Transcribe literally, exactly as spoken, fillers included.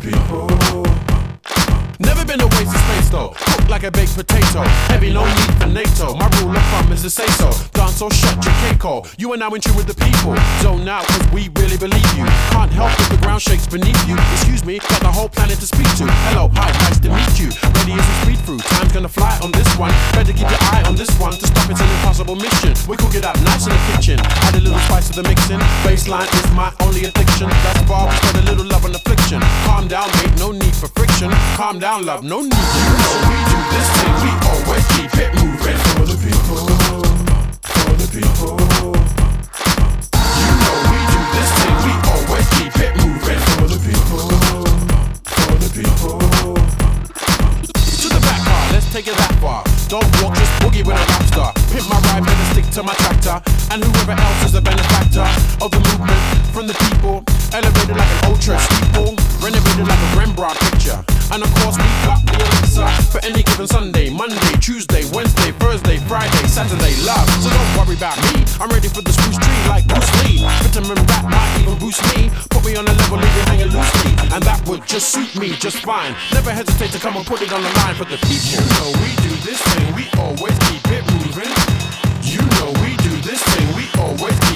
people. Never been a waste of space though. Cooked like a baked potato. Heavy, no need for NATO. My rule of thumb is to say so. Dance or shut your K-call. You are now in tune with the people. Zone out cause we really believe you. Can't help if the ground shakes beneath you. Excuse me, got the whole planet to speak to. Hello, hi, nice to meet you. Ready as we speed through. Time's gonna fly on this one. Better keep your eye on this one. To stop it's an impossible mission. We cook it up nice in the kitchen. Add a little spice to the mixing. Baseline is my only addiction. That's why we spread a little love and affliction. Calm down, mate, no need for friction. Calm down, love, no need. You know we do this thing, we always keep it moving. For the people, for the people. You know we do this thing, we always keep it moving. For the people, for the people. To the back car, let's take it that far. Don't walk, just boogie with a rap star. Pimp my ride, better stick to my tractor. And whoever else is a benefactor of the movement from the people. Elevated like an old church steeple. Renovated like a Rembrandt picture. And of course we got the Alexa for any given Sunday, Monday, Tuesday, Wednesday, Thursday, Friday, Saturday, love. So don't worry about me, I'm ready for the spruce tree like Bruce Lee. Vitamin rap might even boost me. Put me on a level, leave me hanging loosely. And that would just suit me just fine. Never hesitate to come and put it on the line for the people. You know we do this thing, we always keep it moving. You know we do this thing, we always keep